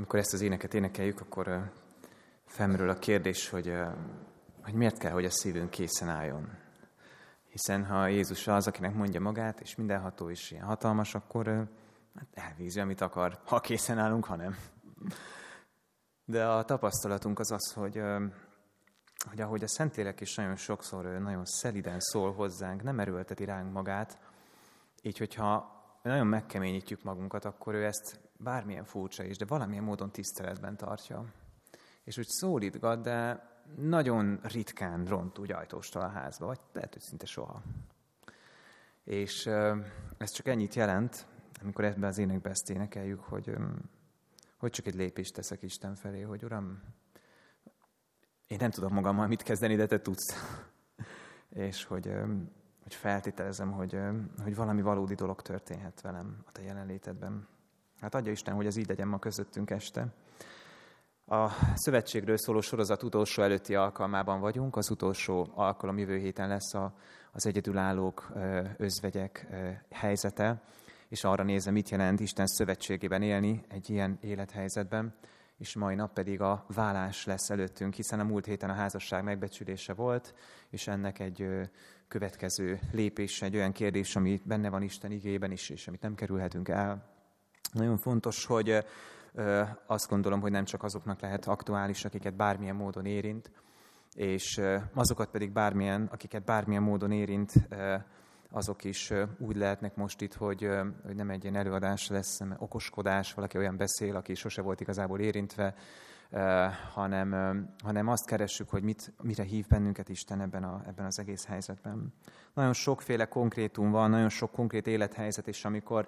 amikor ezt az éneket énekeljük, akkor felmerül a kérdés, hogy miért kell, hogy a szívünk készen álljon. Hiszen ha Jézus az, akinek mondja magát, és mindenható és ilyen hatalmas, akkor elvégzi, amit akar, ha készen állunk, ha nem. De a tapasztalatunk az az, hogy ahogy a Szentlélek is nagyon sokszor nagyon szeliden szól hozzánk, nem erőlteti ránk magát, így hogyha nagyon megkeményítjük magunkat, akkor ő ezt bármilyen furcsa is, de valamilyen módon tiszteletben tartja. És úgy szólítgat, de nagyon ritkán ront úgy ajtóstól a házba, vagy lehet, hogy szinte soha. És ez csak ennyit jelent, amikor ebben az énekbe ezt énekeljük, hogy csak egy lépést teszek Isten felé, hogy Uram, én nem tudom magammal mit kezdeni, de Te tudsz. És hogy feltételezem, hogy valami valódi dolog történhet velem a Te jelenlétedben. Hát adja Isten, hogy ez így legyen ma közöttünk este. A szövetségről szóló sorozat utolsó előtti alkalmában vagyunk. Az utolsó alkalom jövő héten lesz az egyedülállók, özvegyek helyzete, és arra nézve, mit jelent Isten szövetségében élni egy ilyen élethelyzetben, és mai nap pedig a válás lesz előttünk, hiszen a múlt héten a házasság megbecsülése volt, és ennek egy következő lépés, egy olyan kérdés, ami benne van Isten igéjében is, és amit nem kerülhetünk el. Nagyon fontos, hogy azt gondolom, hogy nem csak azoknak lehet aktuális, akiket bármilyen módon érint, és azokat pedig akiket bármilyen módon érint, azok is úgy lehetnek most itt, hogy nem egy ilyen előadás lesz, nem okoskodás, valaki olyan beszél, aki sose volt igazából érintve, hanem azt keressük, hogy mire hív bennünket Isten ebben az egész helyzetben. Nagyon sokféle konkrétum van, nagyon sok konkrét élethelyzet, és amikor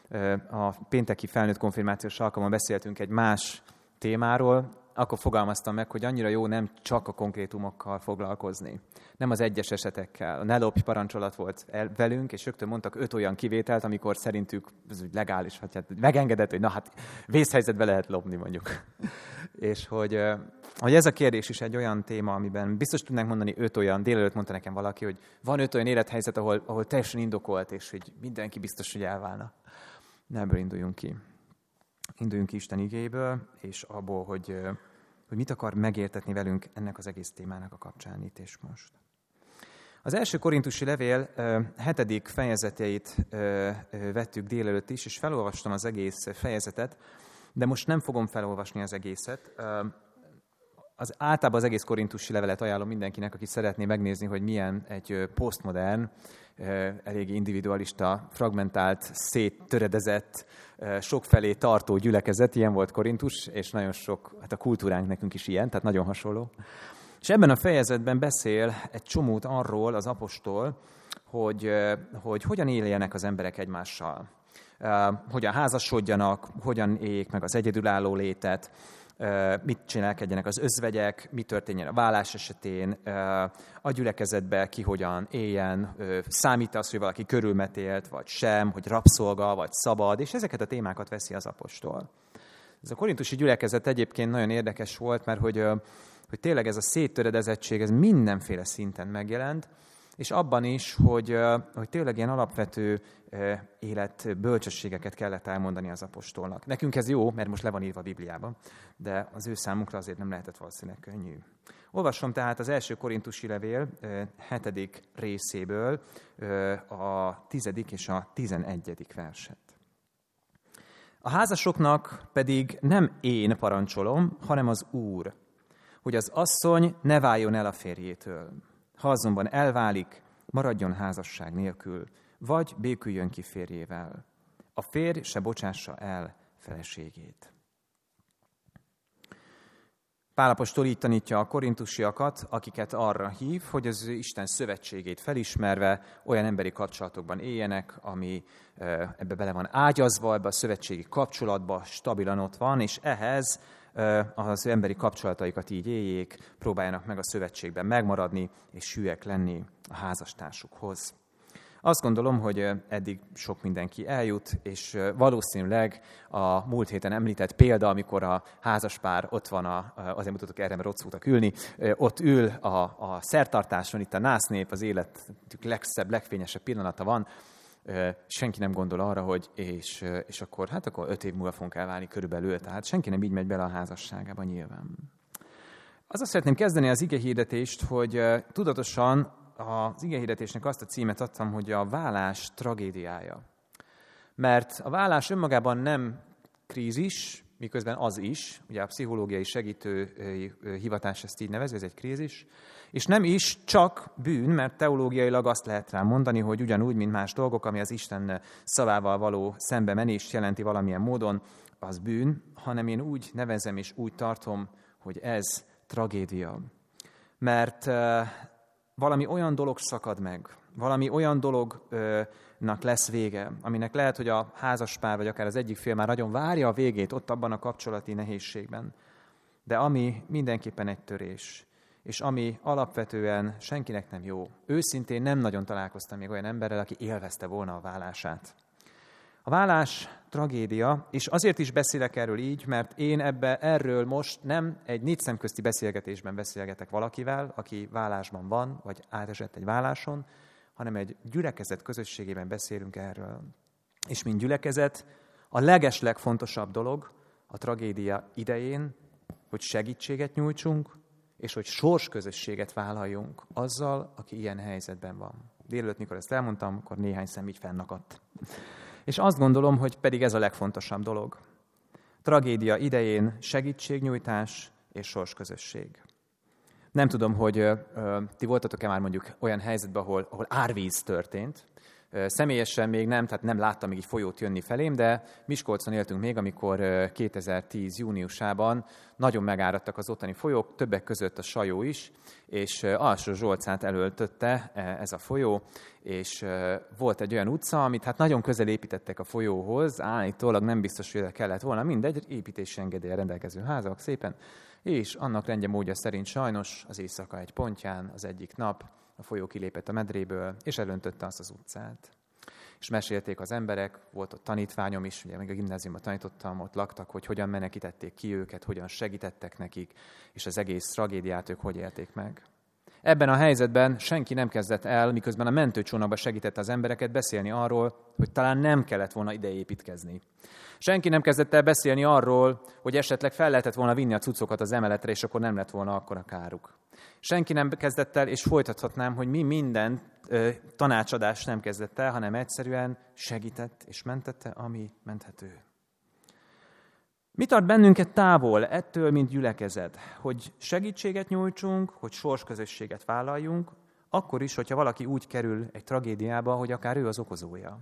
a pénteki felnőtt konfirmációs alkalommal beszéltünk egy más témáról, akkor fogalmaztam meg, hogy annyira jó nem csak a konkrétumokkal foglalkozni. Nem az egyes esetekkel. A ne lopj parancsolat volt velünk, és rögtön mondtak 5 olyan kivételt, amikor szerintük ez úgy legális, hát megengedett, hogy na hát vészhelyzetbe lehet lopni mondjuk. És hogy ez a kérdés is egy olyan téma, amiben biztos tudnánk mondani 5 olyan, délelőtt mondta nekem valaki, hogy van 5 olyan élethelyzet, ahol teljesen indokolt, és hogy mindenki biztos, hogy elválna. Ebből induljunk ki. Induljunk ki Isten igéből, és abból, hogy mit akar megértetni velünk ennek az egész témának a kapcsán itt és most. Az első korintusi levél 7. fejezeteit vettük délelőtt is, és felolvastam az egész fejezetet, de most nem fogom felolvasni az egészet. Általában az egész korintusi levelet ajánlom mindenkinek, aki szeretné megnézni, hogy milyen egy posztmodern, eléggé individualista, fragmentált, széttöredezett, sokfelé tartó gyülekezet, ilyen volt Korintus, és nagyon sok, hát a kultúránk nekünk is ilyen, tehát nagyon hasonló. És ebben a fejezetben beszél egy csomót arról az apostol, hogy hogyan éljenek az emberek egymással, hogyan házasodjanak, hogyan éljék meg az egyedülálló létet, mit cselekedjenek az özvegyek, mi történjen a válás esetén, a gyülekezetbe ki hogyan éljen, számít az, hogy valaki körülmetélt, vagy sem, hogy rabszolga, vagy szabad, és ezeket a témákat veszi az apostol. Ez a korintusi gyülekezet egyébként nagyon érdekes volt, mert hogy tényleg ez a széttöredezettség, ez mindenféle szinten megjelent, és abban is, hogy tényleg ilyen alapvető élet bölcsességeket kellett elmondani az apostolnak. Nekünk ez jó, mert most le van írva a Bibliában, de az ő számukra azért nem lehetett valószínűleg könnyű. Olvasom tehát az első korintusi levél 7. részéből a 10. és a 11. verset. A házasoknak pedig nem én parancsolom, hanem az Úr, hogy az asszony ne váljon el a férjétől. Ha azonban elválik, maradjon házasság nélkül, vagy béküljön ki férjével. A férj se bocsássa el feleségét. Pál apostol így tanítja a korintusiakat, akiket arra hív, hogy az Isten szövetségét felismerve olyan emberi kapcsolatokban éljenek, ami ebbe bele van ágyazva, ebbe a szövetségi kapcsolatba stabilan ott van, és ehhez az emberi kapcsolataikat így éljék, próbáljanak meg a szövetségben megmaradni, és hűek lenni a házastársukhoz. Azt gondolom, hogy eddig sok mindenki eljut, és valószínűleg a múlt héten említett példa, amikor a házaspár ott van, azért mutatok erre, mert ott szoktak ülni, ott ül a szertartáson, itt a násznép, az életük legszebb, legfényesebb pillanata van, senki nem gondol arra, hogy és akkor 5 év múlva fogunk elválni körülbelül, tehát senki nem így megy bele a házasságába nyilván. Azzal szeretném kezdeni az igehirdetést, hogy tudatosan az igehirdetésnek azt a címet adtam, hogy a válás tragédiája. Mert a válás önmagában nem krízis, miközben az is, ugye a pszichológiai segítő hivatás ezt így nevezi, ez egy krízis, és nem is csak bűn, mert teológiailag azt lehet rá mondani, hogy ugyanúgy, mint más dolgok, ami az Isten szavával való szembemenést jelenti valamilyen módon, az bűn, hanem én úgy nevezem és úgy tartom, hogy ez tragédia. Mert valami olyan dolog szakad meg, valami olyan dolognak lesz vége, aminek lehet, hogy a házaspár, vagy akár az egyik fél már nagyon várja a végét ott abban a kapcsolati nehézségben. De ami mindenképpen egy törés, és ami alapvetően senkinek nem jó. Őszintén nem nagyon találkoztam még olyan emberrel, aki élvezte volna a válását. A válás tragédia, és azért is beszélek erről így, mert én erről most nem egy négy szemközti beszélgetésben beszélgetek valakivel, aki válásban van, vagy átesett egy váláson, hanem egy gyülekezet közösségében beszélünk erről. És mint gyülekezet, a legeslegfontosabb dolog a tragédia idején, hogy segítséget nyújtsunk, és hogy sorsközösséget vállaljunk azzal, aki ilyen helyzetben van. Délelőtt, mikor ezt elmondtam, akkor néhány szem így fennakadt. És azt gondolom, hogy pedig ez a legfontosabb dolog. Tragédia idején segítségnyújtás és sorsközösség. Nem tudom, hogy ti voltatok-e már mondjuk olyan helyzetben, ahol árvíz történt. Személyesen még nem, tehát nem láttam még így folyót jönni felém, de Miskolcon éltünk még, amikor 2010 júniusában nagyon megáradtak az ottani folyók, többek között a Sajó is, és Alsó Zsolcát elöltötte ez a folyó, és volt egy olyan utca, amit hát nagyon közel építettek a folyóhoz, állítólag nem biztos, hogy kellett volna, mindegy, építési engedéllyel rendelkező házak szépen, és annak rendje módja szerint sajnos az éjszaka egy pontján, az egyik nap a folyó kilépett a medréből, és elöntötte azt az utcát. És mesélték az emberek, volt ott tanítványom is, ugye még a gimnáziumban tanítottam, ott laktak, hogy hogyan menekítették ki őket, hogyan segítettek nekik, és az egész tragédiát ők hogy élték meg. Ebben a helyzetben senki nem kezdett el, miközben a mentőcsónakban segítette az embereket beszélni arról, hogy talán nem kellett volna ide építkezni. Senki nem kezdett el beszélni arról, hogy esetleg fel lehetett volna vinni a cuccokat az emeletre, és akkor nem lett volna akkora káruk. Senki nem kezdett el, és folytathatnám, hogy mi minden tanácsadást nem kezdett el, hanem egyszerűen segített és mentette, ami menthető. Mi tart bennünket távol ettől, mint gyülekezet? Hogy segítséget nyújtsunk, hogy sorsközösséget vállaljunk, akkor is, hogyha valaki úgy kerül egy tragédiába, hogy akár ő az okozója.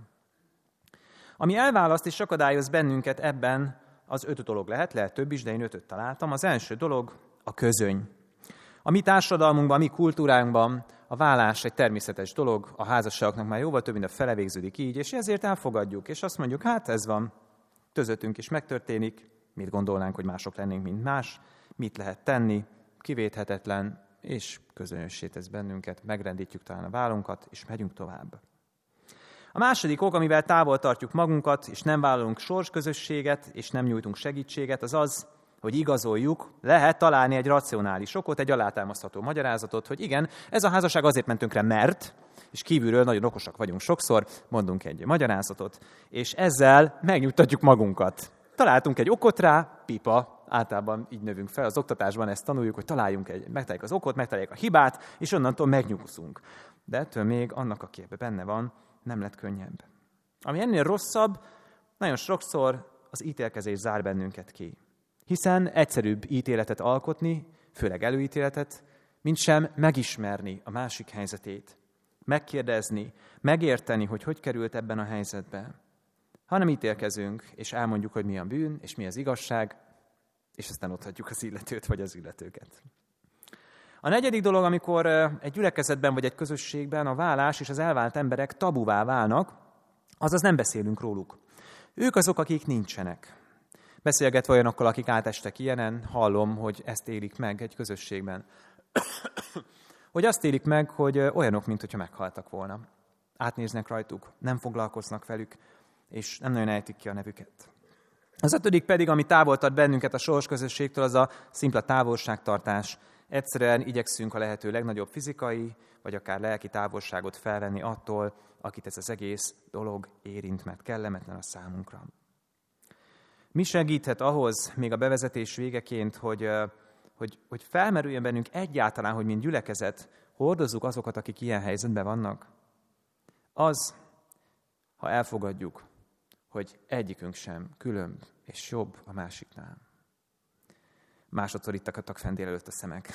Ami elválaszt és akadályoz bennünket ebben, az 5 dolog lehet több is, de én 5-öt találtam. Az első dolog a közöny. A mi társadalmunkban, a mi kultúránkban a válás egy természetes dolog, a házasságoknak már jóval több, mint a fele végződik így, és ezért elfogadjuk, és azt mondjuk, hát ez van, közöttünk is megtörténik, mit gondolnánk, hogy mások lennénk, mint más, mit lehet tenni, kivéthetetlen, és közönössé tesz bennünket, megrendítjük talán a vállunkat, és megyünk tovább. A második ok, amivel távol tartjuk magunkat, és nem vállalunk sorsközösséget, és nem nyújtunk segítséget, az az, hogy igazoljuk, lehet találni egy racionális okot, egy alátámasztható magyarázatot, hogy igen, ez a házasság azért ment tönkre, mert, és kívülről nagyon okosak vagyunk sokszor, mondunk egy magyarázatot, és ezzel megnyugtatjuk magunkat. Találtunk egy okot rá, pipa, általában így növünk fel, az oktatásban ezt tanuljuk, hogy megtaláljuk az okot, megtaláljuk a hibát, és onnantól megnyugszunk. De ettől még annak, aki ebben benne van, nem lett könnyebb. Ami ennél rosszabb, nagyon sokszor az ítélkezés zár bennünket ki. Hiszen egyszerűbb ítéletet alkotni, főleg előítéletet, mint sem megismerni a másik helyzetét. Megkérdezni, megérteni, hogy került ebben a helyzetbe. Hanem ítélkezünk, és elmondjuk, hogy mi a bűn, és mi az igazság, és aztán otthagyjuk az illetőt, vagy az illetőket. A negyedik dolog, amikor egy gyülekezetben vagy egy közösségben a válás és az elvált emberek tabuvá válnak, azaz nem beszélünk róluk. Ők azok, akik nincsenek. Beszélgetve olyanokkal, akik átestek ilyenen, hallom, hogy ezt élik meg egy közösségben. Hogy azt élik meg, hogy olyanok, mintha meghaltak volna. Átnéznek rajtuk, nem foglalkoznak velük, és nem nagyon ejtik ki a nevüket. Az 5. pedig, ami távol tart bennünket a sorsközösségtől, az a szimpla távolságtartás Egyszerűen igyekszünk a lehető legnagyobb fizikai, vagy akár lelki távolságot felvenni attól, akit ez az egész dolog érint, mert kellemetlen a számunkra. Mi segíthet ahhoz, még a bevezetés végeként, hogy felmerüljön bennünk egyáltalán, hogy mint gyülekezet hordozzuk azokat, akik ilyen helyzetben vannak? Az, ha elfogadjuk, hogy egyikünk sem különb és jobb a másiknál. Másodszor itt akadtak fenn délelőtt a szemek.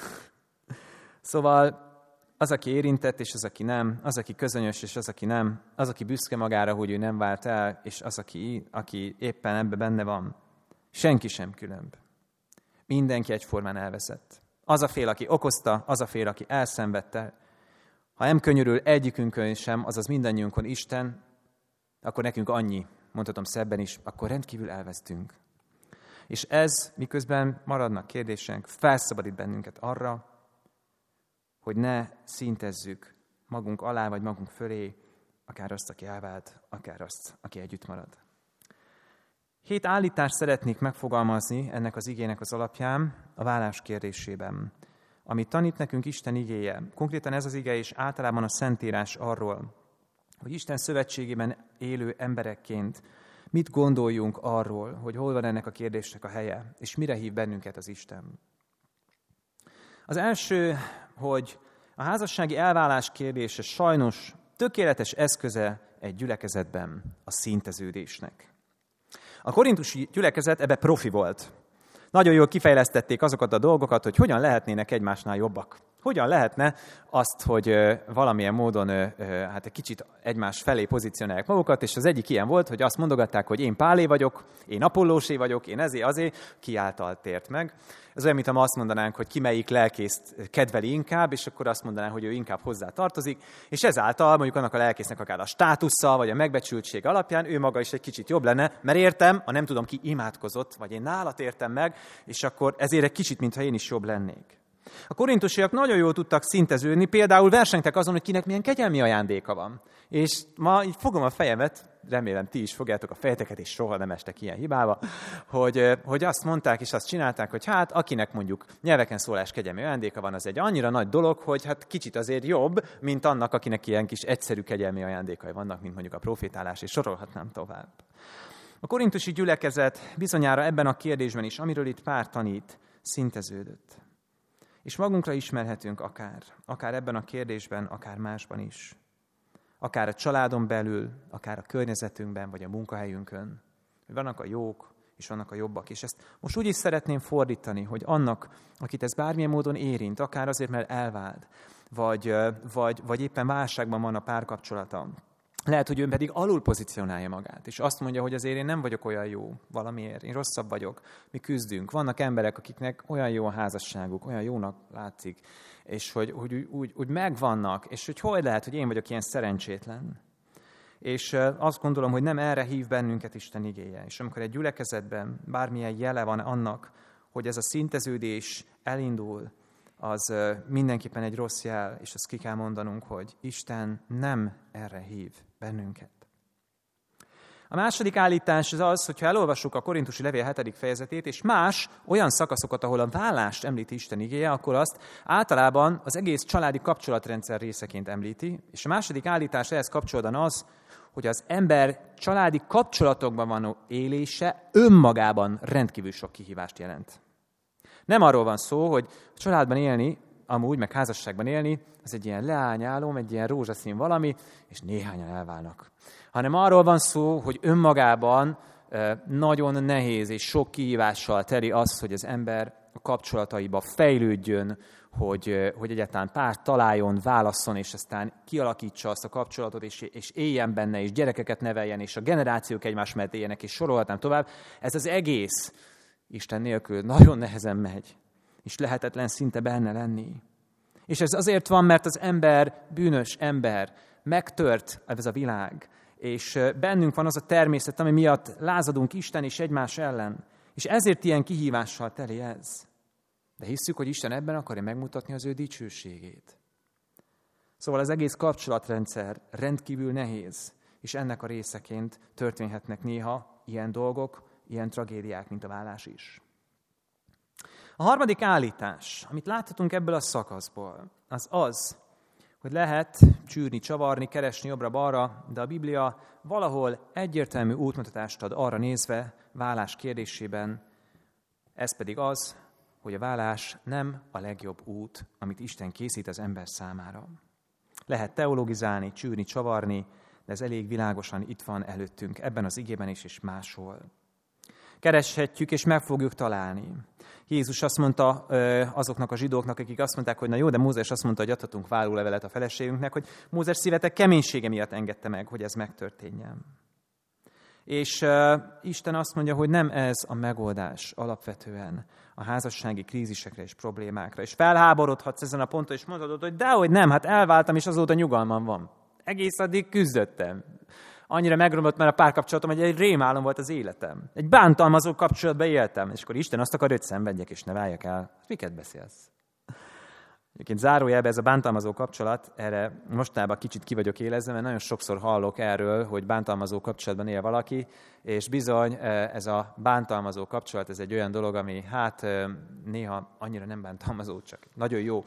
Szóval az, aki érintett, és az, aki nem, az, aki közönyös, és az, aki nem, az, aki büszke magára, hogy ő nem vált el, és az, aki éppen ebben benne van, senki sem különb. Mindenki egyformán elveszett. Az a fél, aki okozta, az a fél, aki elszenvedte. Ha nem könyörül egyikünkön sem, azaz mindannyiunkon Isten, akkor nekünk annyi, mondhatom szebben is, akkor rendkívül elvesztünk. És ez, miközben maradnak kérdéseink, felszabadít bennünket arra, hogy ne szintezzük magunk alá, vagy magunk fölé, akár azt, aki elvált, akár azt, aki együtt marad. 7 állítást szeretnék megfogalmazni ennek az igének az alapján a válás kérdésében, amit tanít nekünk Isten igéje. Konkrétan ez az ige és általában a Szentírás arról, hogy Isten szövetségében élő emberekként mit gondoljunk arról, hogy hol van ennek a kérdésnek a helye, és mire hív bennünket az Isten. Az első, hogy a házassági elválás kérdése sajnos tökéletes eszköze egy gyülekezetben a szinteződésnek. A korintusi gyülekezet ebbe profi volt. Nagyon jól kifejlesztették azokat a dolgokat, hogy hogyan lehetnének egymásnál jobbak. Hogyan lehetne azt, hogy valamilyen módon egy kicsit egymás felé pozícionálják magukat, és az egyik ilyen volt, hogy azt mondogatták, hogy én Pálé vagyok, én Apollósé vagyok, én azért, ki által tért meg. Ez olyan, mintha azt mondanánk, hogy ki melyik lelkészt kedveli inkább, és akkor azt mondanánk, hogy ő inkább hozzá tartozik, és ezáltal mondjuk annak a lelkésznek akár a státusza, vagy a megbecsültség alapján ő maga is egy kicsit jobb lenne, mert értem, a nem tudom ki imádkozott, vagy én nálat értem meg, és akkor ezért egy kicsit, mintha én is jobb lennék. A korintusiak nagyon jól tudtak szinteződni, például versengtek azon, hogy kinek milyen kegyelmi ajándéka van. És ma így fogom a fejemet, remélem ti is fogjátok a fejeteket, és soha nem estek ilyen hibába, hogy azt mondták és azt csinálták, hogy hát akinek mondjuk nyelveken szólás kegyelmi ajándéka van, az egy annyira nagy dolog, hogy hát kicsit azért jobb, mint annak, akinek ilyen kis egyszerű kegyelmi ajándékai vannak, mint mondjuk a profétálás, és sorolhatnám tovább. A korintusi gyülekezet bizonyára ebben a kérdésben is, amiről itt Pál tanít, szinteződött. És magunkra ismerhetünk akár ebben a kérdésben, akár másban is. Akár a családon belül, akár a környezetünkben, vagy a munkahelyünkön. Hogy vannak a jók, és vannak a jobbak. És ezt most úgy is szeretném fordítani, hogy annak, akit ez bármilyen módon érint, akár azért, mert elvált, vagy éppen válságban van a párkapcsolata, lehet, hogy ő pedig alul pozícionálja magát, és azt mondja, hogy azért én nem vagyok olyan jó valamiért, én rosszabb vagyok, mi küzdünk. Vannak emberek, akiknek olyan jó a házasságuk, olyan jónak látszik, és hogy úgy megvannak, és hogy lehet, hogy én vagyok ilyen szerencsétlen. És azt gondolom, hogy nem erre hív bennünket Isten igéje. És amikor egy gyülekezetben bármilyen jele van annak, hogy ez a szinteződés elindul, az mindenképpen egy rossz jel, és azt ki kell mondanunk, hogy Isten nem erre hív bennünket. A második állítás az, hogyha elolvassuk a Korintusi levél 7. fejezetét, és más olyan szakaszokat, ahol a vállást említi Isten igéje, akkor azt általában az egész családi kapcsolatrendszer részeként említi, és a második állítás ehhez kapcsolódóan az, hogy az ember családi kapcsolatokban való élése önmagában rendkívül sok kihívást jelent. Nem arról van szó, hogy a családban élni, amúgy, meg házasságban élni, az egy ilyen leányálom, egy ilyen rózsaszín valami, és néhányan elválnak. Hanem arról van szó, hogy önmagában nagyon nehéz és sok kihívással teli az, hogy az ember a kapcsolataiba fejlődjön, hogy egyáltalán párt találjon, válasszon, és aztán kialakítsa azt a kapcsolatot, és éljen benne, és gyerekeket neveljen, és a generációk egymás mellett éljenek, és sorolhatnám tovább. Ez az egész Isten nélkül nagyon nehezen megy, és lehetetlen szinte benne lenni. És ez azért van, mert az ember, bűnös ember, megtört ez a világ, és bennünk van az a természet, ami miatt lázadunk Isten és egymás ellen. És ezért ilyen kihívással teli ez. De hisszük, hogy Isten ebben akarja megmutatni az ő dicsőségét. Szóval az egész kapcsolatrendszer rendkívül nehéz, és ennek a részeként történhetnek néha ilyen dolgok, ilyen tragédiák, mint a vállás is. A harmadik állítás, amit láthatunk ebből a szakaszból, az, hogy lehet csűrni, csavarni, keresni jobbra-balra, de a Biblia valahol egyértelmű útmutatást ad arra nézve válás kérdésében, ez pedig az, hogy a válás nem a legjobb út, amit Isten készít az ember számára. Lehet teologizálni, csűrni, csavarni, de ez elég világosan itt van előttünk, ebben az igében is, és máshol. Kereshetjük, és meg fogjuk találni. Jézus azt mondta azoknak a zsidóknak, akik azt mondták, hogy na jó, de Mózes azt mondta, hogy adhatunk vállólevelet a feleségünknek, hogy Mózes szívetek keménysége miatt engedte meg, hogy ez megtörténjen. És Isten azt mondja, hogy nem ez a megoldás alapvetően a házassági krízisekre és problémákra. És felháborodhatsz ezen a ponton, és mondhatod, hogy dehogy nem, hát elváltam, és azóta nyugalmam van. Egész addig küzdöttem. Annyira megromlott már a párkapcsolatom, hogy egy rémálom volt az életem. Egy bántalmazó kapcsolatban éltem, és akkor Isten azt akar, hogy szenvedjek, és ne váljak el. Miket beszélsz? Egyébként zárójelben ez a bántalmazó kapcsolat, erre mostában kicsit ki vagyok élezve, mert nagyon sokszor hallok erről, hogy bántalmazó kapcsolatban él valaki, és bizony ez a bántalmazó kapcsolat, ez egy olyan dolog, ami hát néha annyira nem bántalmazó, csak nagyon jó,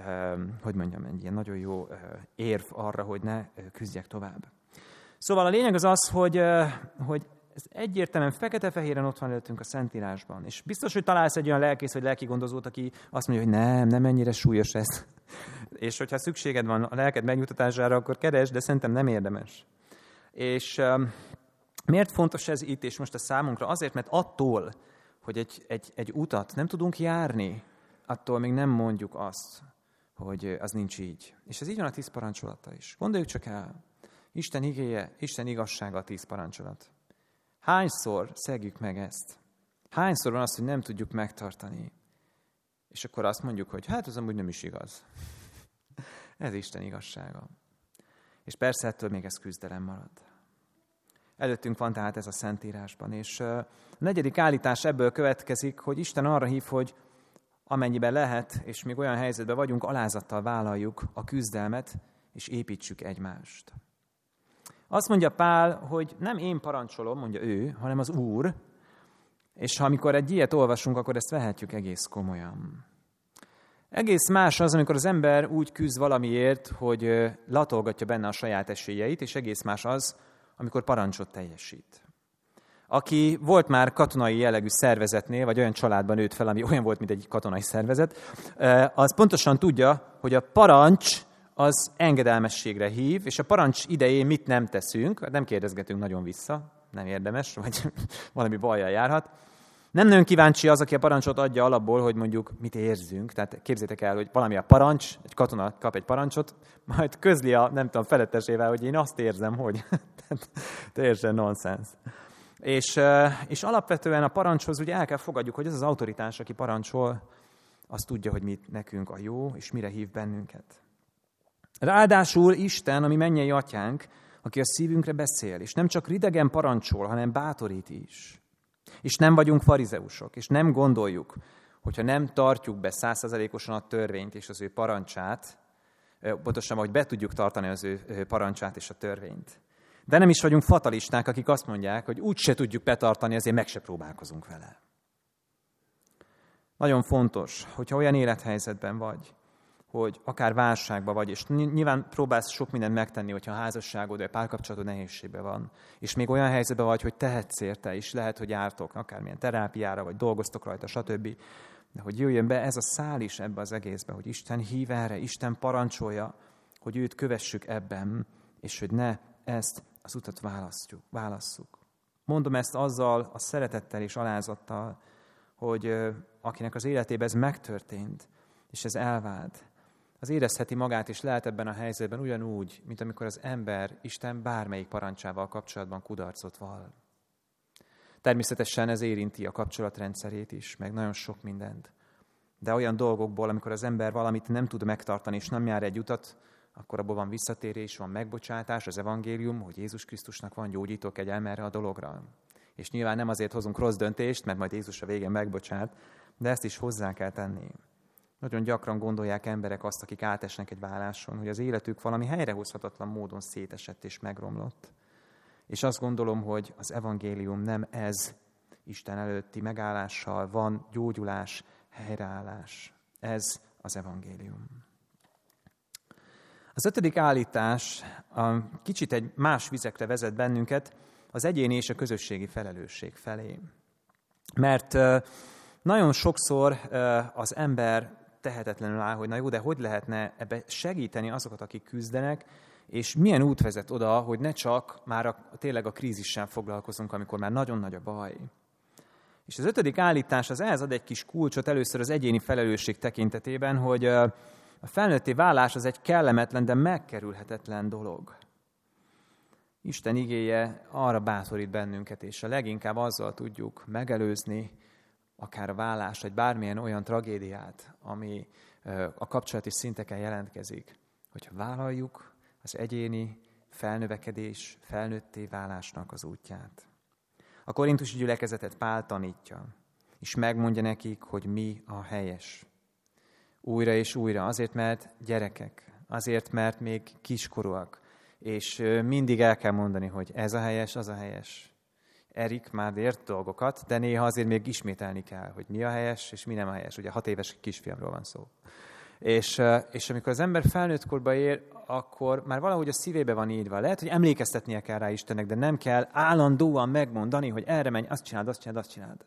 egy ilyen nagyon jó érv arra, hogy ne küzdjek tovább. Szóval a lényeg az, hogy ez egyértelműen fekete-fehéren ott van előttünk a Szentírásban. És biztos, hogy találsz egy olyan lelkész vagy lelkigondozót, aki azt mondja, hogy nem ennyire súlyos ez. És hogyha szükséged van a lelked megnyugtatására, akkor keresd, de szerintem nem érdemes. És miért fontos ez itt és most a számunkra? Azért, mert attól, hogy egy utat nem tudunk járni, attól még nem mondjuk azt, hogy az nincs így. És ez így van a 10 parancsolata is. Gondoljuk csak el. Isten igéje, Isten igazsága a 10 parancsolat. Hányszor szegjük meg ezt? Hányszor van az, hogy nem tudjuk megtartani? És akkor azt mondjuk, hogy hát ez amúgy nem is igaz. Ez Isten igazsága. És persze ettől még ez küzdelem marad. Előttünk van tehát ez a Szentírásban. És a 4. állítás ebből következik, hogy Isten arra hív, hogy amennyiben lehet, és még olyan helyzetben vagyunk, alázattal vállaljuk a küzdelmet, és építsük egymást. Azt mondja Pál, hogy nem én parancsolom, mondja ő, hanem az Úr, és ha amikor egy ilyet olvasunk, akkor ezt vehetjük egész komolyan. Egész más az, amikor az ember úgy küzd valamiért, hogy latolgatja benne a saját esélyeit, és egész más az, amikor parancsot teljesít. Aki volt már katonai jellegű szervezetnél, vagy olyan családban nőtt fel, ami olyan volt, mint egy katonai szervezet, az pontosan tudja, hogy a parancs az engedelmességre hív, és a parancs idején mit nem teszünk, nem kérdezgetünk nagyon vissza, nem érdemes, vagy valami bajjal járhat. Nem nagyon kíváncsi az, aki a parancsot adja alapból, hogy mondjuk mit érzünk. Tehát képzétek el, hogy valami a parancs, egy katona kap egy parancsot, majd közli a, nem tudom, felettesével, hogy én azt érzem, hogy teljesen nonsens. És alapvetően a parancshoz ugye el kell fogadjuk, hogy ez az autoritás, aki parancsol, az tudja, hogy mit nekünk a jó, és mire hív bennünket. Ráadásul Isten, ami mennyei atyánk, aki a szívünkre beszél, és nem csak ridegen parancsol, hanem bátorít is. És nem vagyunk farizeusok, és nem gondoljuk, hogyha nem tartjuk be 100%-osan a törvényt és az ő parancsát, pontosabban, hogy be tudjuk tartani az ő parancsát és a törvényt. De nem is vagyunk fatalisták, akik azt mondják, hogy úgyse tudjuk betartani, ezért meg se próbálkozunk vele. Nagyon fontos, hogyha olyan élethelyzetben vagy, hogy akár válságban vagy, és nyilván próbálsz sok mindent megtenni, hogyha a házasságod vagy a párkapcsolatod nehézségben van, és még olyan helyzetben vagy, hogy tehetsz érte, és lehet, hogy jártok akármilyen terápiára, vagy dolgoztok rajta, stb. De hogy jöjjön be ez a szál is ebbe az egészbe, hogy Isten hív erre, Isten parancsolja, hogy őt kövessük ebben, és hogy ne ezt az utat válasszuk. Mondom ezt azzal a szeretettel és alázattal, hogy akinek az életében ez megtörtént, és ez elvált, az érezheti magát is lehet ebben a helyzetben ugyanúgy, mint amikor az ember Isten bármelyik parancsával kapcsolatban kudarcot vall. Természetesen ez érinti a kapcsolatrendszerét is, meg nagyon sok mindent. De olyan dolgokból, amikor az ember valamit nem tud megtartani, és nem jár egy utat, akkor abból van visszatérés, van megbocsátás, az evangélium, hogy Jézus Krisztusnak van gyógyító kegyelme erre a dologra. És nyilván nem azért hozunk rossz döntést, mert majd Jézus a végén megbocsát, de ezt is hozzá kell tenni. Nagyon gyakran gondolják emberek azt, akik átesnek egy váláson, hogy az életük valami helyrehozhatatlan módon szétesett és megromlott. És azt gondolom, hogy az evangélium nem ez Isten előtti megállással van gyógyulás, helyreállás. Ez az evangélium. Az 5. állítás kicsit egy más vizekre vezet bennünket, az egyéni és a közösségi felelősség felé. Mert nagyon sokszor az ember tehetetlenül áll, hogy na jó, de hogy lehetne ebbe segíteni azokat, akik küzdenek, és milyen út vezet oda, hogy ne csak már tényleg a krízissel foglalkozunk, amikor már nagyon nagy a baj. És az 5. állítás az ehhez ad egy kis kulcsot először az egyéni felelősség tekintetében, hogy a felnőtté válás az egy kellemetlen, de megkerülhetetlen dolog. Isten igéje arra bátorít bennünket, és a leginkább azzal tudjuk megelőzni akár a válást, vagy bármilyen olyan tragédiát, ami a kapcsolati szinteken jelentkezik, hogyha vállaljuk az egyéni felnövekedés, felnőtté válásnak az útját. A korintusi gyülekezetet Pál tanítja, és megmondja nekik, hogy mi a helyes. Újra és újra, azért, mert gyerekek, azért, mert még kiskorúak, és mindig el kell mondani, hogy ez a helyes, az a helyes. Erik már ért dolgokat, de néha azért még ismételni kell, hogy mi a helyes, és mi nem a helyes. Ugye 6 éves kisfiamról van szó. És amikor az ember felnőtt korba ér, akkor már valahogy a szívébe van írva. Lehet, hogy emlékeztetnie kell rá Istennek, de nem kell állandóan megmondani, hogy erre menj, azt csináld, azt csináld, azt csináld.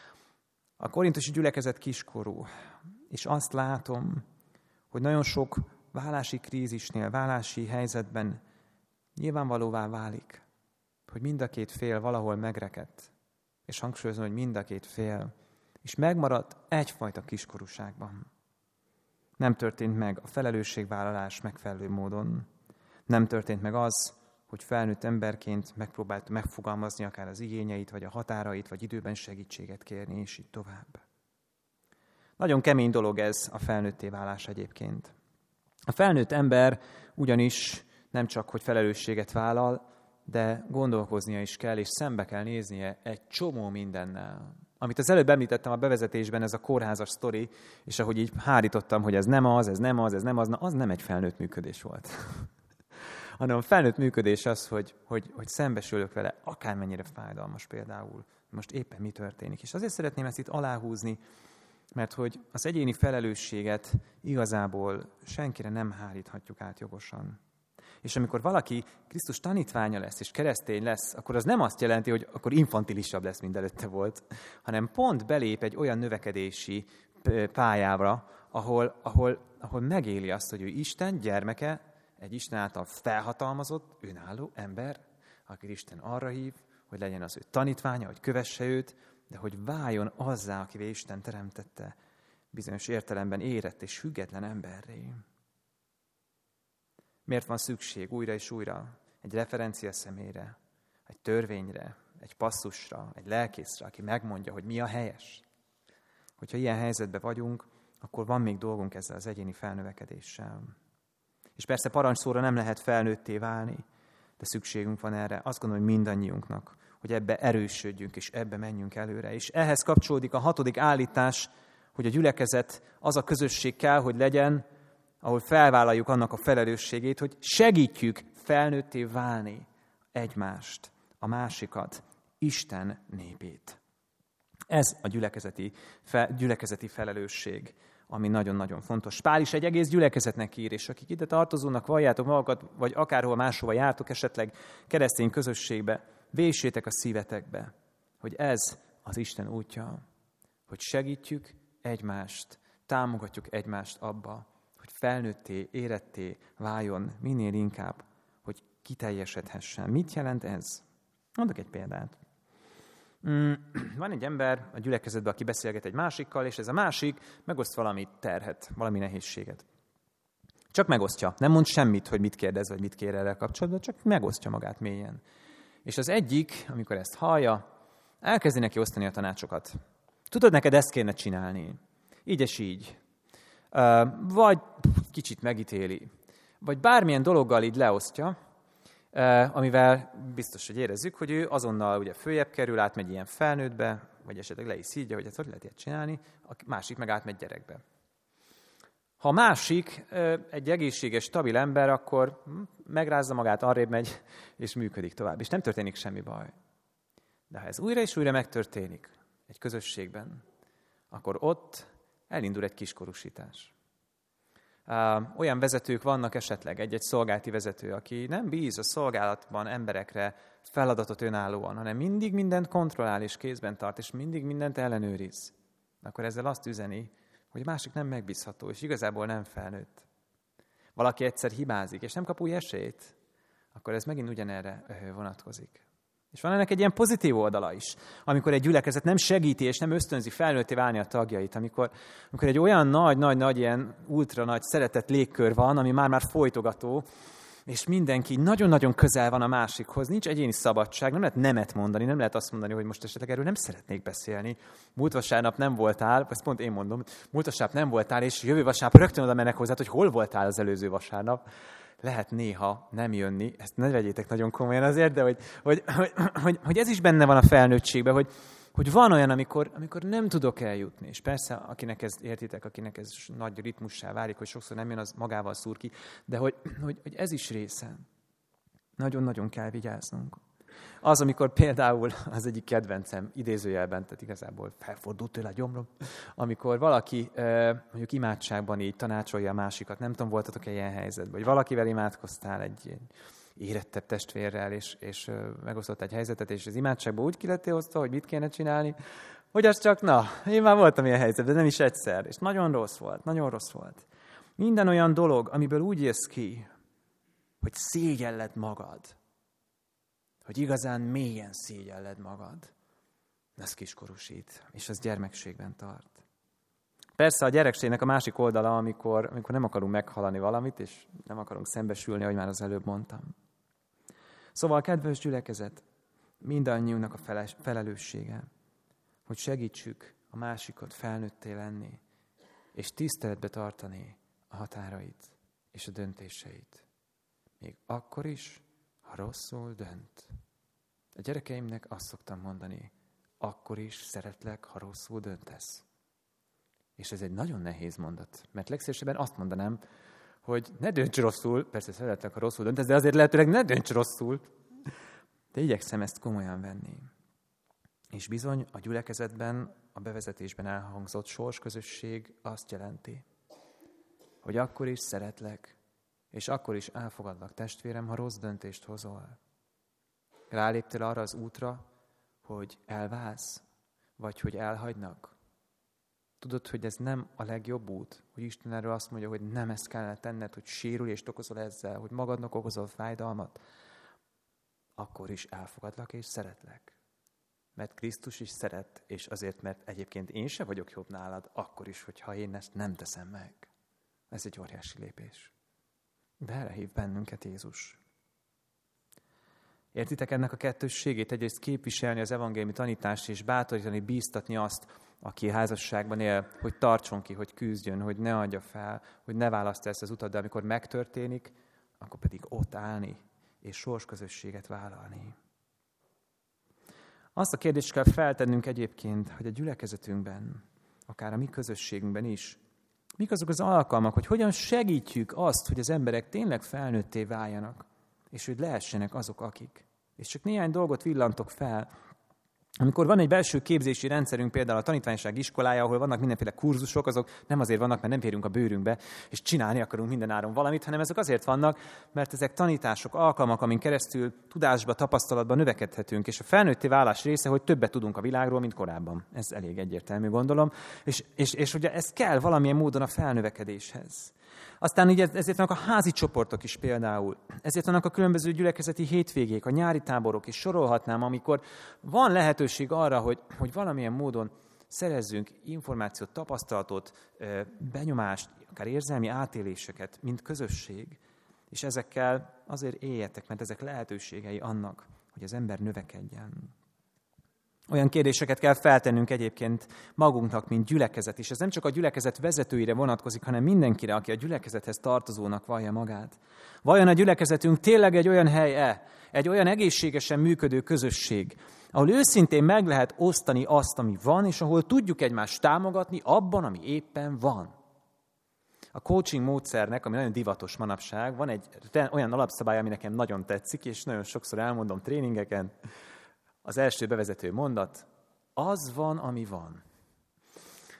A korintusi gyülekezet kiskorú, és azt látom, hogy nagyon sok válási krízisnél, válási helyzetben nyilvánvalóvá válik, hogy mind a két fél valahol megrekedt, és hangsúlyozom, hogy mind a két fél, és megmaradt egyfajta kiskorúságban. Nem történt meg a felelősségvállalás megfelelő módon. Nem történt meg az, hogy felnőtt emberként megpróbált megfogalmazni akár az igényeit, vagy a határait, vagy időben segítséget kérni, és így tovább. Nagyon kemény dolog ez a felnőtté válás egyébként. A felnőtt ember ugyanis nem csak, hogy felelősséget vállal, de gondolkoznia is kell, és szembe kell néznie egy csomó mindennel. Amit az előbb említettem a bevezetésben, ez a kórházas sztori, és ahogy így hárítottam, hogy ez nem az, ez nem az, ez nem az, na, az nem egy felnőtt működés volt. Hanem a felnőtt működés az, hogy szembesülök vele, akármennyire fájdalmas például. Most éppen mi történik. És azért szeretném ezt itt aláhúzni, mert hogy az egyéni felelősséget igazából senkire nem háríthatjuk át jogosan. És amikor valaki Krisztus tanítványa lesz, és keresztény lesz, akkor az nem azt jelenti, hogy akkor infantilisabb lesz, mint előtte volt, hanem pont belép egy olyan növekedési pályára, ahol megéli azt, hogy ő Isten gyermeke, egy Isten által felhatalmazott, önálló ember, akit Isten arra hív, hogy legyen az ő tanítványa, hogy kövesse őt, de hogy váljon azzá, akivé Isten teremtette, bizonyos értelemben érett és független emberré. Miért van szükség újra és újra egy referencia személyre, egy törvényre, egy passzusra, egy lelkészre, aki megmondja, hogy mi a helyes? Hogyha ilyen helyzetben vagyunk, akkor van még dolgunk ezzel az egyéni felnövekedéssel. És persze parancsszóra nem lehet felnőtté válni, de szükségünk van erre. Azt gondolom, hogy mindannyiunknak, hogy ebbe erősödjünk, és ebbe menjünk előre. És ehhez kapcsolódik a 6. állítás, hogy a gyülekezet az a közösség kell, hogy legyen, ahol felvállaljuk annak a felelősségét, hogy segítjük felnőtté válni egymást, a másikat, Isten népét. Ez a gyülekezeti felelősség, ami nagyon-nagyon fontos. Pál is egy egész gyülekezetnek ír, és akik ide tartozónak, valljátok magakat, vagy akárhol máshova jártok, esetleg keresztény közösségbe, véssétek a szívetekbe, hogy ez az Isten útja, hogy segítjük egymást, támogatjuk egymást abba, hogy felnőtté, éretté váljon minél inkább, hogy kiteljesedhessen. Mit jelent ez? Mondok egy példát. Van egy ember a gyülekezetben, aki beszélget egy másikkal, és ez a másik megoszt valami terhet, valami nehézséget. Csak megosztja. Nem mond semmit, hogy mit kérdez, vagy mit kér erre kapcsolatban, csak megosztja magát mélyen. És az egyik, amikor ezt hallja, elkezdi neki osztani a tanácsokat. Tudod, neked ezt kéne csinálni. Így és így. Vagy kicsit megítéli. Vagy bármilyen dologgal így leosztja, amivel biztos, hogy érezzük, hogy ő azonnal ugye följebb kerül, átmegy ilyen felnőttbe, vagy esetleg le is szídja, hogy ezt hogy lehet ilyet csinálni, a másik meg átmegy gyerekbe. Ha a másik egy egészséges, stabil ember, akkor megrázza magát, arrébb megy, és működik tovább. És nem történik semmi baj. De ha ez újra és újra megtörténik egy közösségben, akkor ott elindul egy kiskorúsítás. Olyan vezetők vannak esetleg, egy-egy szolgálati vezető, aki nem bíz a szolgálatban emberekre feladatot önállóan, hanem mindig mindent kontrollál és kézben tart, és mindig mindent ellenőriz. Akkor ezzel azt üzeni, hogy a másik nem megbízható, és igazából nem felnőtt. Valaki egyszer hibázik, és nem kap új esélyt, akkor ez megint ugyanerre vonatkozik. És van ennek egy ilyen pozitív oldala is, amikor egy gyülekezet nem segíti és nem ösztönzi felnőtté válni a tagjait, amikor egy olyan nagy, ilyen ultra nagy szeretett légkör van, ami már folytogató, és mindenki nagyon-nagyon közel van a másikhoz, nincs egyéni szabadság, nem lehet nemet mondani, nem lehet azt mondani, hogy most esetleg erről nem szeretnék beszélni. Múlt vasárnap nem voltál, ezt pont én mondom, múlt vasárnap nem voltál, és jövő vasárnap rögtön oda mennek hozzá, hogy hol voltál az előző vasárnap. Lehet néha nem jönni, ezt ne vegyétek nagyon komolyan azért, de hogy ez is benne van a felnőttségben, hogy van olyan, amikor nem tudok eljutni. És persze, akinek ez, értitek, akinek ez nagy ritmussá válik, hogy sokszor nem jön, az magával szúr ki, de hogy ez is része. Nagyon-nagyon kell vigyáznunk. Az, amikor például az egyik kedvencem idézőjelben, tehát igazából felfordult tőle a gyomrom, amikor valaki mondjuk imádságban így tanácsolja a másikat, nem tudom, voltatok-e ilyen helyzetben, vagy valakivel imádkoztál egy érettebb testvérrel, és megosztott egy helyzetet, és az imádságban úgy ki lettél osztva, hogy mit kéne csinálni, hogy az csak, én már voltam ilyen helyzetben, de nem is egyszer, és nagyon rossz volt. Minden olyan dolog, amiből úgy jössz ki, hogy szégyelled magad, hogy igazán mélyen szégyelled magad, ez kiskorúsít, és az gyermekségben tart. Persze a gyerekségnek a másik oldala, amikor nem akarunk meghalani valamit, és nem akarunk szembesülni, ahogy már az előbb mondtam. Szóval, kedves gyülekezet, mindannyiunknak a felelőssége, hogy segítsük a másikat felnőtté lenni, és tiszteletbe tartani a határait és a döntéseit. Még akkor is, ha rosszul dönt. A gyerekeimnek azt szoktam mondani, akkor is szeretlek, ha rosszul döntesz. És ez egy nagyon nehéz mondat, mert legszívesebben azt mondanám, hogy ne dönts rosszul, persze szeretlek, ha rosszul döntesz, de azért lehetőleg ne dönts rosszul. De igyekszem ezt komolyan venni. És bizony a gyülekezetben, a bevezetésben elhangzott sorsközösség azt jelenti, hogy akkor is szeretlek, és akkor is elfogadlak, testvérem, ha rossz döntést hozol. Ráléptél arra az útra, hogy elválsz, vagy hogy elhagynak. Tudod, hogy ez nem a legjobb út, hogy Isten erről azt mondja, hogy nem ezt kellene tenned, hogy sérülést okozol ezzel, hogy magadnak okozol fájdalmat. Akkor is elfogadlak és szeretlek. Mert Krisztus is szeret, és azért, mert egyébként én se vagyok jobb nálad, akkor is, hogyha én ezt nem teszem meg. Ez egy óriási lépés. De erre hív bennünket Jézus. Értitek ennek a kettősségét? Egyrészt képviselni az evangéliumi tanítást, és bátorítani, bíztatni azt, aki házasságban él, hogy tartson ki, hogy küzdjön, hogy ne adja fel, hogy ne válassza ezt az utat, de amikor megtörténik, akkor pedig ott állni, és sorsközösséget vállalni. Azt a kérdést kell feltennünk egyébként, hogy a gyülekezetünkben, akár a mi közösségünkben is, mik azok az alkalmak, hogy hogyan segítjük azt, hogy az emberek tényleg felnőtté váljanak, és hogy lehessenek azok, akik. És csak néhány dolgot villantok fel. Amikor van egy belső képzési rendszerünk, például a tanítványság iskolája, ahol vannak mindenféle kurzusok, azok nem azért vannak, mert nem férünk a bőrünkbe, és csinálni akarunk mindenáron valamit, hanem ezek azért vannak, mert ezek tanítások, alkalmak, amin keresztül tudásba, tapasztalatba növekedhetünk, és a felnőtté válás része, hogy többet tudunk a világról, mint korábban. Ez elég egyértelmű, gondolom. És ugye ez kell valamilyen módon a felnövekedéshez. Aztán ugye ezért vannak a házi csoportok is például. Ezért vannak a különböző gyülekezeti hétvégék, a nyári táborok is, sorolhatnám, amikor van lehetőség arra, hogy valamilyen módon szerezzünk információt, tapasztalatot, benyomást, akár érzelmi átéléseket, mint közösség, és ezekkel azért éljetek, mert ezek lehetőségei annak, hogy az ember növekedjen. Olyan kérdéseket kell feltennünk egyébként magunknak, mint gyülekezet is. Ez nem csak a gyülekezet vezetőire vonatkozik, hanem mindenkire, aki a gyülekezethez tartozónak vallja magát. Vajon a gyülekezetünk tényleg egy olyan hely-e, egy olyan egészségesen működő közösség, ahol őszintén meg lehet osztani azt, ami van, és ahol tudjuk egymást támogatni abban, ami éppen van. A coaching módszernek, ami nagyon divatos manapság, van egy olyan alapszabály, ami nekem nagyon tetszik, és nagyon sokszor elmondom tréningeken. Az első bevezető mondat, az van, ami van.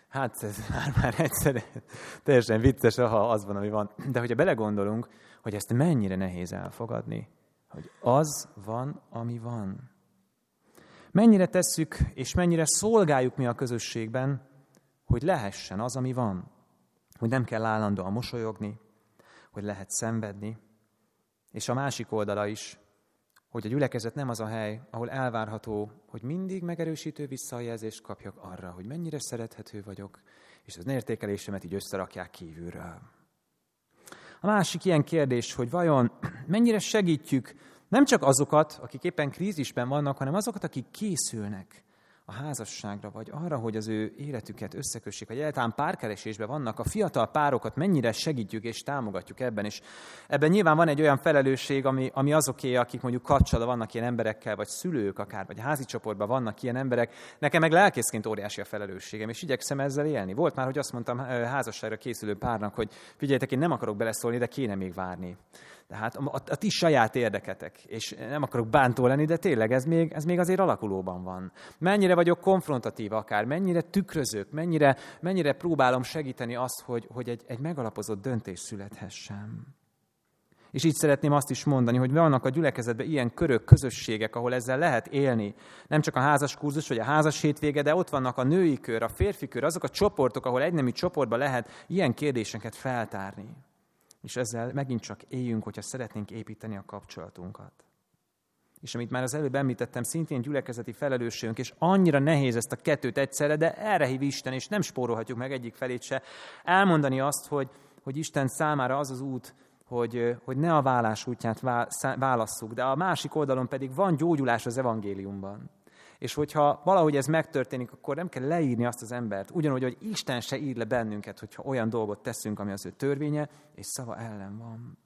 Hát ez már egyszer teljesen vicces, ha az van, ami van. De hogyha belegondolunk, hogy ezt mennyire nehéz elfogadni, hogy az van, ami van. Mennyire tesszük, és mennyire szolgáljuk mi a közösségben, hogy lehessen az, ami van. Hogy nem kell állandóan mosolyogni, hogy lehet szenvedni. És a másik oldala is, hogy a gyülekezet nem az a hely, ahol elvárható, hogy mindig megerősítő visszajelzést kapjak arra, hogy mennyire szerethető vagyok, és az értékelésemet így összerakják kívülről. A másik ilyen kérdés, hogy vajon mennyire segítjük nem csak azokat, akik éppen krízisben vannak, hanem azokat, akik készülnek a házasságra, vagy arra, hogy az ő életüket összekössék, vagy egyáltalán párkeresésben vannak, a fiatal párokat mennyire segítjük és támogatjuk ebben. És ebben nyilván van egy olyan felelősség, ami azoké, akik mondjuk kapcsolatban vannak ilyen emberekkel, vagy szülők akár, vagy házi csoportban vannak ilyen emberek. Nekem meg lelkészként óriási a felelősségem, és igyekszem ezzel élni. Volt már, hogy azt mondtam házasságra készülő párnak, hogy figyeljetek, én nem akarok beleszólni, de kéne még várni. Tehát a ti saját érdeketek, és nem akarok bántó lenni, de tényleg ez még azért alakulóban van. Mennyire vagyok konfrontatív akár, mennyire tükrözök, mennyire próbálom segíteni azt, hogy egy megalapozott döntés születhessen. És így szeretném azt is mondani, hogy vannak a gyülekezetben ilyen körök, közösségek, ahol ezzel lehet élni. Nem csak a házas kurzus, vagy a házas hétvége, de ott vannak a női kör, a férfi kör, azok a csoportok, ahol egynemű csoportban lehet ilyen kérdéseket feltárni. És ezzel megint csak éljünk, hogyha szeretnénk építeni a kapcsolatunkat. És amit már az előbb említettem, szintén gyülekezeti felelősségünk, és annyira nehéz ezt a kettőt egyszerre, de erre hív Isten, és nem spórolhatjuk meg egyik felét se, elmondani azt, hogy Isten számára az az út, hogy ne a válás útját válasszuk, de a másik oldalon pedig van gyógyulás az evangéliumban. És hogyha valahogy ez megtörténik, akkor nem kell leírni azt az embert. Ugyanúgy, hogy Isten se ír le bennünket, hogyha olyan dolgot teszünk, ami az ő törvénye, és szava ellen van.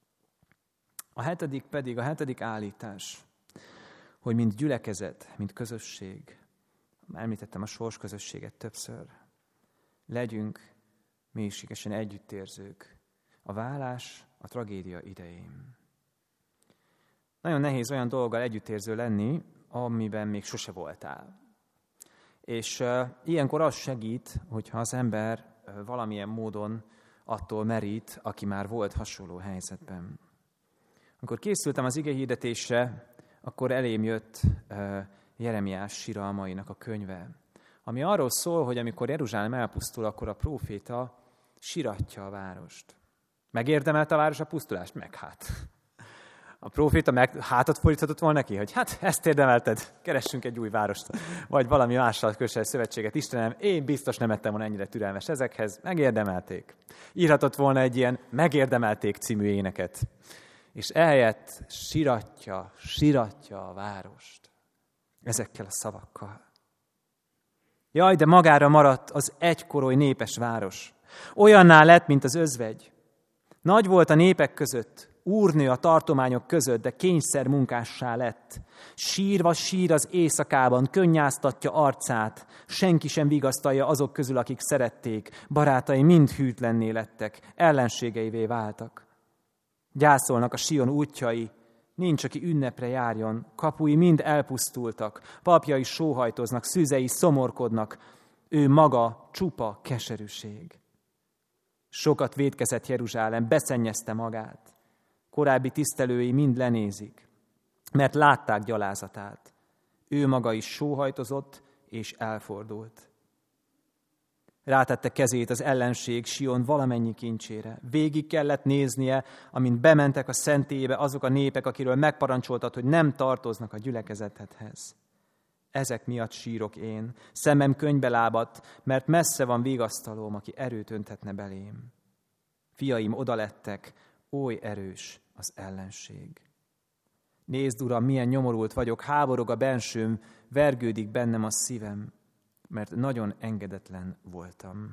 A hetedik állítás, hogy mint gyülekezet, mint közösség, említettem a sorsközösséget többször, legyünk mélységesen együttérzők a válás, a tragédia idején. Nagyon nehéz olyan dolggal együttérző lenni, amiben még sose voltál. És ilyenkor az segít, hogyha az ember valamilyen módon attól merít, aki már volt hasonló helyzetben. Amikor készültem az igehirdetésre, akkor elém jött Jeremiás siralmainak a könyve, ami arról szól, hogy amikor Jeruzsálem elpusztul, akkor a próféta siratja a várost. Megérdemelte a város a pusztulást? Meg hát. A próféta meg hátat fordíthatott volna neki, hogy hát ezt érdemelted, keressünk egy új várost, vagy valami mással kösse szövetséget. Istenem, én biztos nem ettem volna ennyire türelmes ezekhez, megérdemelték. Írhatott volna egy ilyen megérdemelték című éneket. És ehelyett siratja a várost ezekkel a szavakkal. Jaj, de magára maradt az egykoroly népes város. Olyanná lett, mint az özvegy. Nagy volt a népek között, úrnő a tartományok között, de kényszer munkássá lett. Sírva sír az éjszakában, könnyáztatja arcát, senki sem vigasztalja azok közül, akik szerették, barátai mind hűtlenné lettek, ellenségeivé váltak. Gyászolnak a Sion útjai, nincs, aki ünnepre járjon, kapui mind elpusztultak, papjai sóhajtoznak, szüzei szomorkodnak, ő maga csupa keserűség. Sokat vétkezett Jeruzsálem, beszennyezte magát. Korábbi tisztelői mind lenézik, mert látták gyalázatát. Ő maga is sóhajtozott és elfordult. Rátette kezét az ellenség Sion valamennyi kincsére. Végig kellett néznie, amint bementek a szentélybe azok a népek, akiről megparancsoltad, hogy nem tartoznak a gyülekezetedhez. Ezek miatt sírok én, szemem könnybe lábadt, mert messze van vigasztalóm, aki erőt öntetne belém. Fiaim odalettek, oly erős az ellenség. Nézd, Uram, milyen nyomorult vagyok, háborog a bensőm, vergődik bennem a szívem, mert nagyon engedetlen voltam.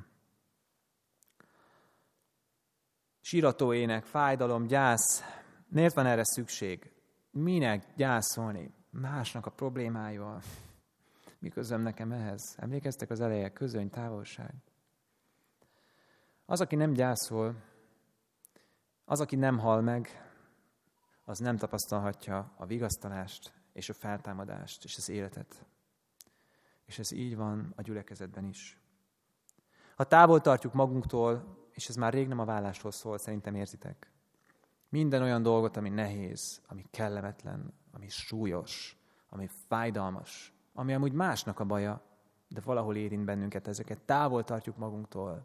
Sírató ének, fájdalom, gyász, miért van erre szükség? Minek gyászolni? Másnak a problémáival. Mi közöm nekem ehhez? Emlékeztek az eleje? Közöny, távolság. Az, aki nem gyászol, az, aki nem hal meg, az nem tapasztalhatja a vigasztalást és a feltámadást és az életet. És ez így van a gyülekezetben is. Ha távol tartjuk magunktól, és ez már rég nem a vállásról szól, szerintem érzitek. Minden olyan dolgot, ami nehéz, ami kellemetlen, ami súlyos, ami fájdalmas, ami amúgy másnak a baja, de valahol érint bennünket ezeket, távol tartjuk magunktól,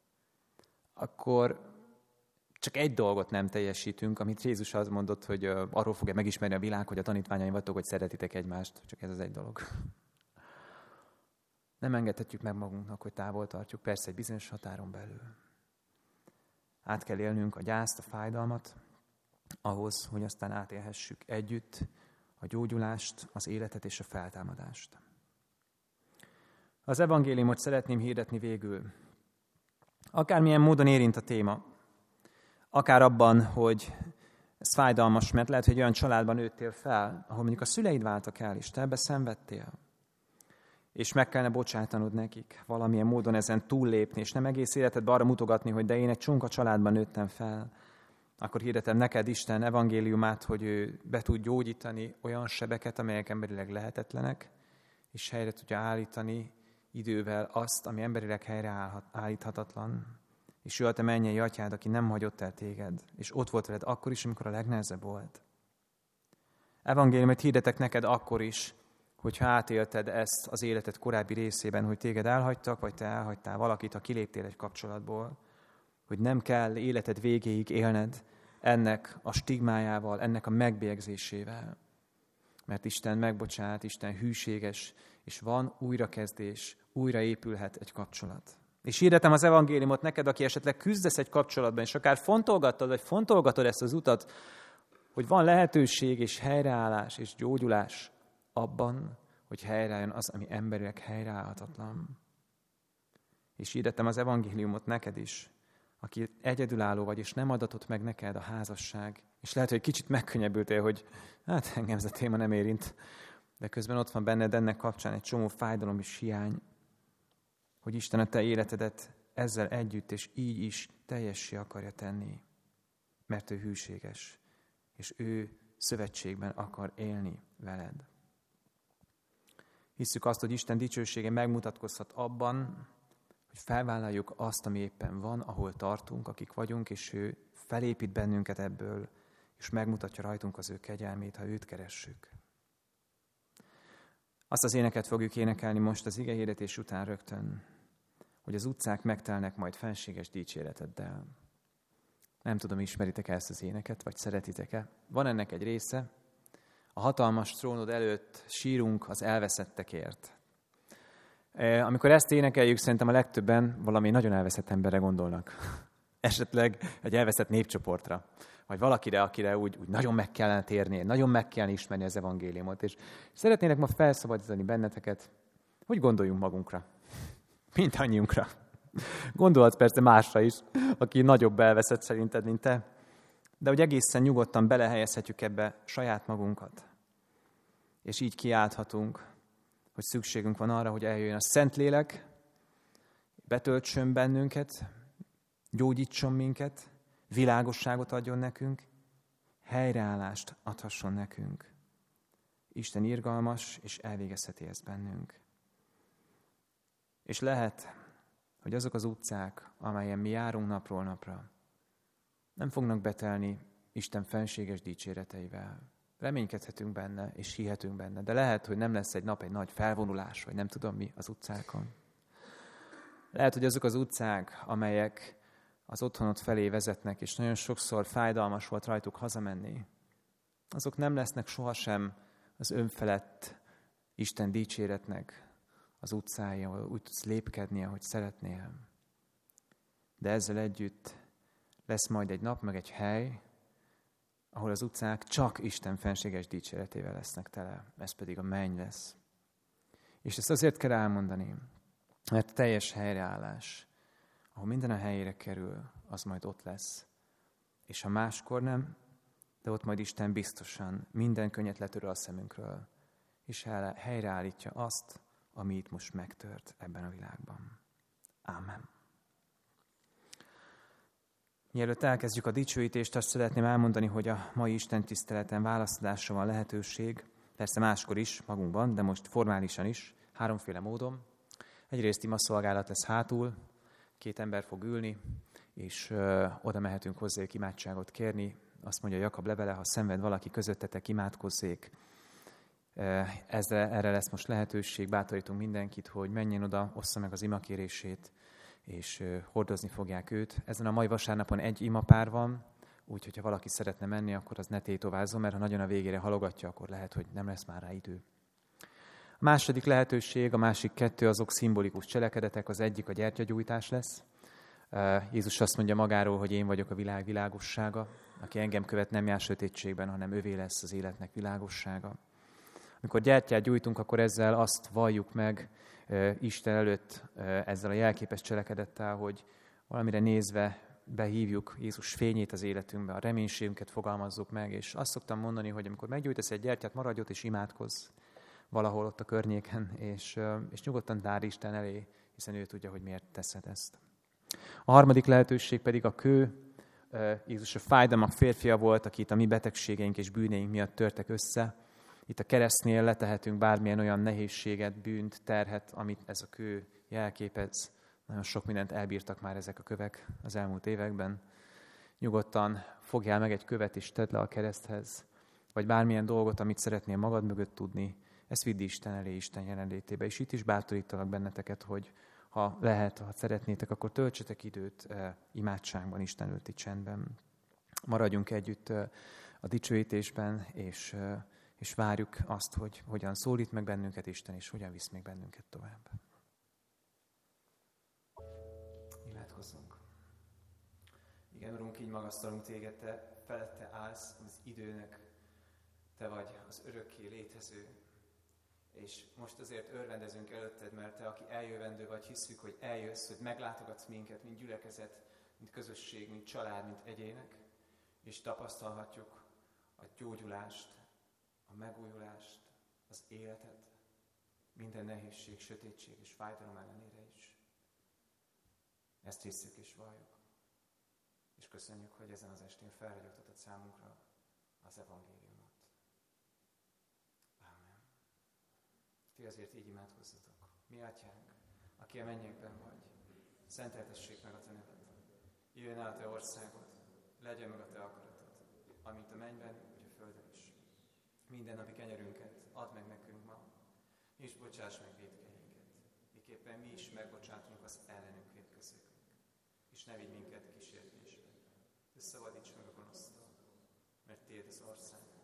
akkor csak egy dolgot nem teljesítünk, amit Jézus azt mondott, hogy arról fogja megismerni a világ, hogy a tanítványaim vagytok, hogy szeretitek egymást. Csak ez az egy dolog. Nem engedhetjük meg magunknak, hogy távol tartjuk, persze egy bizonyos határon belül. Át kell élnünk a gyászt, a fájdalmat, ahhoz, hogy aztán átélhessük együtt a gyógyulást, az életet és a feltámadást. Az evangéliumot szeretném hirdetni végül. Akármilyen módon érint a téma, akár abban, hogy ez fájdalmas, mert lehet, hogy olyan családban nőttél fel, ahol mondjuk a szüleid váltak el, és te ebbe szenvedtél, és meg kellene bocsátanod nekik, valamilyen módon ezen túllépni, és nem egész életedben arra mutogatni, hogy de én egy csonka családban nőttem fel, akkor hirdetem neked Isten evangéliumát, hogy ő be tud gyógyítani olyan sebeket, amelyek emberileg lehetetlenek, és helyre tudja állítani idővel azt, ami emberileg helyreállíthatatlan. És ő a te mennyei atyád, aki nem hagyott el téged, és ott volt veled akkor is, amikor a legnehezebb volt. Evangéliumot hirdetek neked akkor is, hogyha átélted ezt az életed korábbi részében, hogy téged elhagytak, vagy te elhagytál valakit, ha kiléptél egy kapcsolatból, hogy nem kell életed végéig élned ennek a stigmájával, ennek a megbélyegzésével. Mert Isten megbocsát, Isten hűséges, és van újrakezdés, újra épülhet egy kapcsolat. És hirdetem az evangéliumot neked, aki esetleg küzdesz egy kapcsolatban, és akár fontolgatod ezt az utat, hogy van lehetőség és helyreállás és gyógyulás abban, hogy helyreálljon az, ami emberileg helyreállhatatlan. És hirdetem az evangéliumot neked is, aki egyedülálló vagy, és nem adatott meg neked a házasság, és lehet, hogy kicsit megkönnyebbültél, hogy hát engem ez a téma nem érint, de közben ott van benned ennek kapcsán egy csomó fájdalom és hiány, hogy Isten a te életedet ezzel együtt és így is teljessé akarja tenni, mert ő hűséges, és ő szövetségben akar élni veled. Hisszük azt, hogy Isten dicsősége megmutatkozhat abban, hogy felvállaljuk azt, ami éppen van, ahol tartunk, akik vagyunk, és ő felépít bennünket ebből, és megmutatja rajtunk az ő kegyelmét, ha őt keressük. Azt az éneket fogjuk énekelni most az igehirdetés után rögtön, hogy az utcák megtelnek majd fenséges dicséreteddel. Nem tudom, ismeritek ezt az éneket, vagy szeretitek-e? Van ennek egy része. A hatalmas trónod előtt sírunk az elveszettekért. Amikor ezt énekeljük, szerintem a legtöbben valami nagyon elveszett emberre gondolnak. Esetleg egy elveszett népcsoportra, vagy valakire, akire úgy nagyon meg kellene térni, nagyon meg kellene ismerni az evangéliumot. És szeretnének ma felszabadítani benneteket, hogy gondoljunk magunkra. Mindannyiunkra. Gondolhatsz persze másra is, aki nagyobb elveszett szerinted, mint te. De hogy egészen nyugodtan belehelyezhetjük ebbe saját magunkat. És így kiálthatunk, hogy szükségünk van arra, hogy eljöjjön a Szentlélek, betöltsön bennünket, gyógyítson minket, világosságot adjon nekünk, helyreállást adhasson nekünk. Isten irgalmas, és elvégezheti ezt bennünk. És lehet, hogy azok az utcák, amelyen mi járunk napról napra, nem fognak betelni Isten fenséges dicséreteivel. Reménykedhetünk benne, és hihetünk benne, de lehet, hogy nem lesz egy nap egy nagy felvonulás, vagy nem tudom mi az utcákon. Lehet, hogy azok az utcák, amelyek az otthonod felé vezetnek, és nagyon sokszor fájdalmas volt rajtuk hazamenni, azok nem lesznek sohasem az önfelett Isten dicséretnek az utcái, ahol úgy tudsz lépkedni, ahogy szeretnél. De ezzel együtt lesz majd egy nap, meg egy hely, ahol az utcák csak Isten fenséges dicséretével lesznek tele. Ez pedig a menny lesz. És ezt azért kell elmondani, mert teljes helyreállás, ahol minden a helyére kerül, az majd ott lesz. És ha máskor nem, de ott majd Isten biztosan minden könnyet letöröl a szemünkről, és helyreállítja azt, ami itt most megtört ebben a világban. Ámen. Mielőtt elkezdjük a dicsőítést, azt szeretném elmondani, hogy a mai Isten tiszteleten választásra van lehetőség, persze máskor is, magunkban, de most formálisan is, háromféle módon. Egyrészt imaszolgálat lesz hátul, 2 ember fog ülni, és oda mehetünk hozzájuk imádságot kérni. Azt mondja Jakab levele, ha szenved valaki közöttetek, imádkozzék. Erre lesz most lehetőség, bátorítunk mindenkit, hogy menjen oda, ossza meg az imakérését, és hordozni fogják őt. Ezen a mai vasárnapon 1 imapár van, úgyhogy ha valaki szeretne menni, akkor az ne tétovázzon, mert ha nagyon a végére halogatja, akkor lehet, hogy nem lesz már rá idő. A második lehetőség, a másik 2 azok szimbolikus cselekedetek, az egyik a gyertyagyújtás lesz. Jézus azt mondja magáról, hogy én vagyok a világ világossága, aki engem követ, nem jár sötétségben, hanem övé lesz az életnek világossága. Amikor gyertyát gyújtunk, akkor ezzel azt valljuk meg Isten előtt, ezzel a jelképes cselekedettel, hogy valamire nézve behívjuk Jézus fényét az életünkbe, a reménységünket fogalmazzuk meg, és azt szoktam mondani, hogy amikor meggyújtasz egy gyertyát, maradj ott és imádkozz valahol ott a környéken, és nyugodtan tárd Isten elé, hiszen ő tudja, hogy miért teszed ezt. A harmadik lehetőség pedig a kő. Jézus a fájdalmak férfia volt, akit a mi betegségeink és bűneink miatt törtek össze. Itt a keresztnél letehetünk bármilyen olyan nehézséget, bűnt, terhet, amit ez a kő jelképez. Nagyon sok mindent elbírtak már ezek a kövek az elmúlt években. Nyugodtan fogjál meg egy követ és tedd le a kereszthez, vagy bármilyen dolgot, amit szeretnél magad mögött tudni, ezt vidd Isten elé, Isten jelenlétébe. És itt is bátorítalak benneteket, hogy ha lehet, ha szeretnétek, akkor töltsetek időt imádságban, Isten előtti csendben. Maradjunk együtt a dicsőítésben, és várjuk azt, hogy hogyan szólít meg bennünket Isten, és hogyan visz még bennünket tovább. Imádkozzunk. Igen, Urunk, így magasztalunk téged, te felette állsz az időnek, te vagy az örökké létező, és most azért örvendezünk előtted, mert te, aki eljövendő vagy, hiszük, hogy eljössz, hogy meglátogatsz minket, mint gyülekezet, mint közösség, mint család, mint egyének, és tapasztalhatjuk a gyógyulást, a megújulást, az életet, minden nehézség, sötétség és fájdalom ellenére is. Ezt hiszük és valljuk. És köszönjük, hogy ezen az estén felragyogtatod számunkra az evangéliumot. Ámen. Ti azért így imádkozzatok. Mi atyánk, aki a mennyekben vagy, szenteltessék meg a te neved. Jöjjön el a te országod, legyen meg a te akaratod, amint a mennyben, úgy a földön is. Minden napi kenyerünket add meg nekünk ma, és bocsáss meg vétkeinket, miképpen mi is megbocsátunk az ellenünk vétkezőknek. És ne vigy minket kísértésbe, de szabadíts meg a gonosztól, mert tiéd az ország,